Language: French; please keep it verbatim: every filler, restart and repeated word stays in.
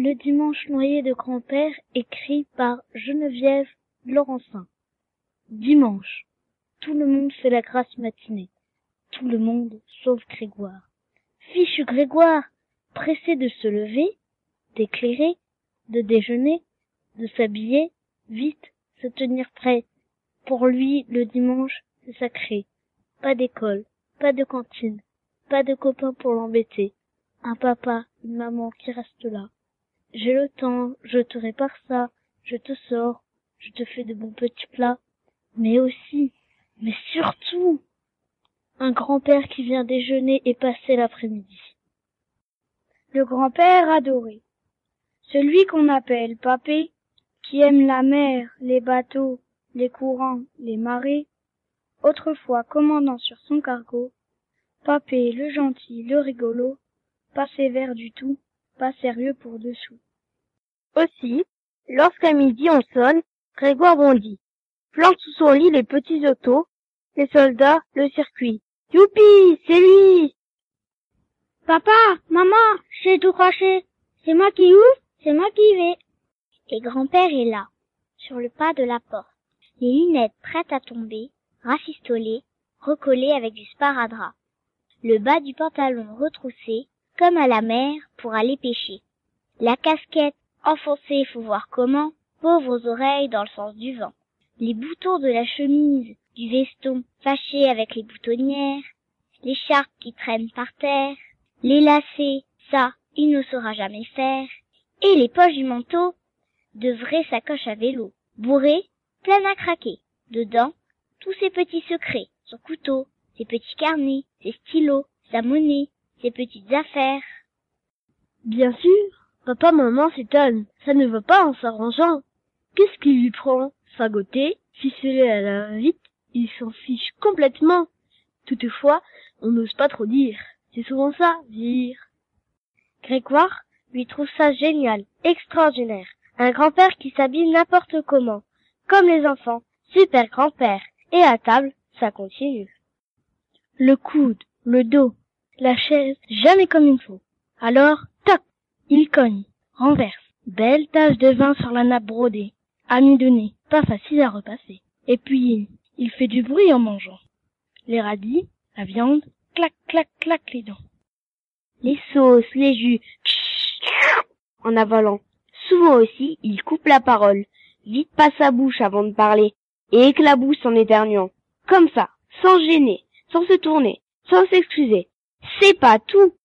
Le dimanche noyé de grand-père, écrit par Geneviève Laurencin. Dimanche. Tout le monde fait la grasse matinée. Tout le monde, sauf Grégoire. Fichu Grégoire, pressé de se lever, d'éclairer, de déjeuner, de s'habiller, vite, se tenir prêt. Pour lui, le dimanche, c'est sacré. Pas d'école, pas de cantine, pas de copains pour l'embêter. Un papa, une maman qui restent là. J'ai le temps, je te répare ça, je te sors, je te fais de bons petits plats. Mais aussi, mais surtout, un grand-père qui vient déjeuner et passer l'après-midi. Le grand-père adoré. Celui qu'on appelle papé, qui aime la mer, les bateaux, les courants, les marées, autrefois commandant sur son cargo, papé le gentil, le rigolo, pas sévère du tout, pas sérieux pour dessous. Aussi, lorsqu'à midi on sonne, Grégoire bondit, flanque sous son lit les petits autos, les soldats, le circuit. Youpi, c'est lui! Papa, maman, j'ai tout craché. C'est moi qui ouvre, c'est moi qui vais. Et grand-père est là, sur le pas de la porte, les lunettes prêtes à tomber, rafistolées, recollées avec du sparadrap. Le bas du pantalon retroussé, comme à la mer, pour aller pêcher. La casquette enfoncée, faut voir comment, pauvres oreilles dans le sens du vent. Les boutons de la chemise, du veston fâchés avec les boutonnières, l'écharpe qui traîne par terre, les lacets, ça, il ne saura jamais faire, et les poches du manteau, de vraies sacoches à vélo, bourrées, pleines à craquer. Dedans, tous ses petits secrets, son couteau, ses petits carnets, ses stylos, sa monnaie, ses petites affaires. Bien sûr, papa, maman s'étonnent, ça ne va pas en s'arrangeant. Qu'est-ce qui lui prend? Fagoter, ficeler à la va-vite, il s'en fiche complètement. Toutefois, on n'ose pas trop dire. C'est souvent ça, dire. Grégoire lui trouve ça génial, extraordinaire. Un grand-père qui s'habille n'importe comment, comme les enfants, super grand-père. Et à table, ça continue. Le coude, le dos, la chaise, jamais comme il faut. Alors, toc, il cogne, renverse. Belle tache de vin sur la nappe brodée. Amidonné, pas facile à repasser. Et puis, il fait du bruit en mangeant. Les radis, la viande, clac, clac, clac les dents. Les sauces, les jus, en avalant. Souvent aussi, il coupe la parole, vite pas sa bouche avant de parler, et éclabousse en éternuant. Comme ça, sans gêner, sans se tourner, sans s'excuser. C'est pas tout.